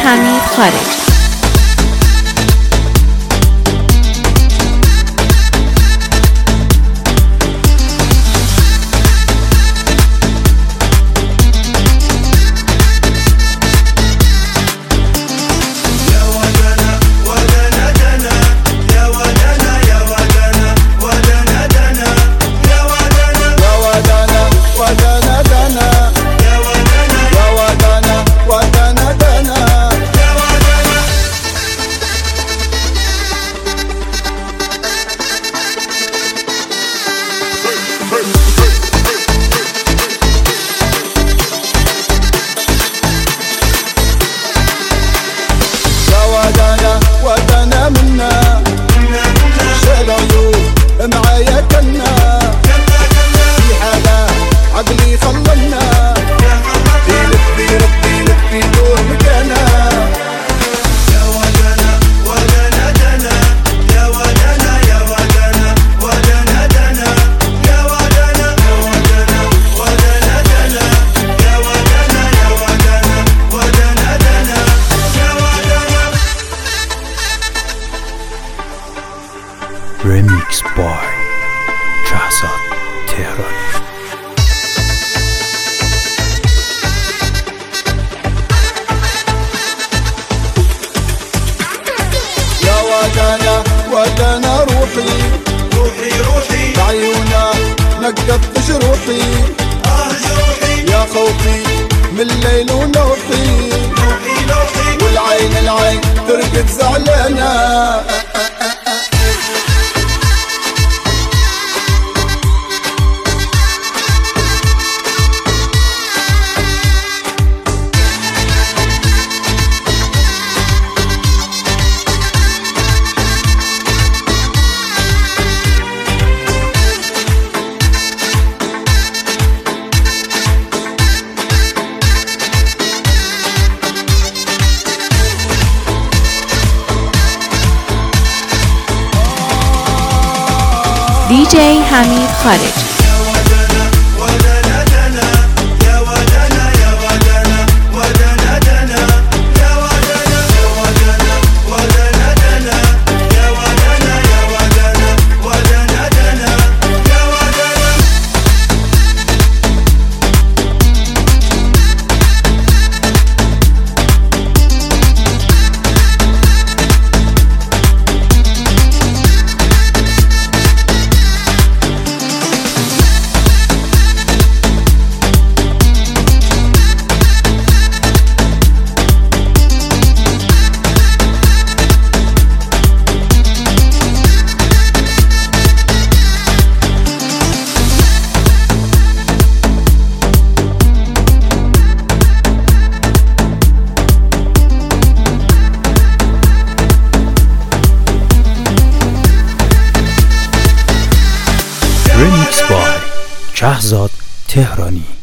حمید خارجی. ودنا منا شلو معايا كنا في حالة عقلي خلنا يلفي ربي يلفي دور مكانا يا ودنا ودنا دنا يا ودنا يا ودنا ودنا دنا يا ودنا ودنا ودنا دنا يا ودنا يا ودنا ودنا دنا يا ودنا. Remix by Shahzad Tehrani. يا ودنا ودنا روحي روحي روحي بعيونا نقف جروحي جروحي يا خوفي من الليل ونوحي روحي روحي والعين العين ترقد زعلانة DJ حمید خارجی. Remix by Shahzad Tehrani.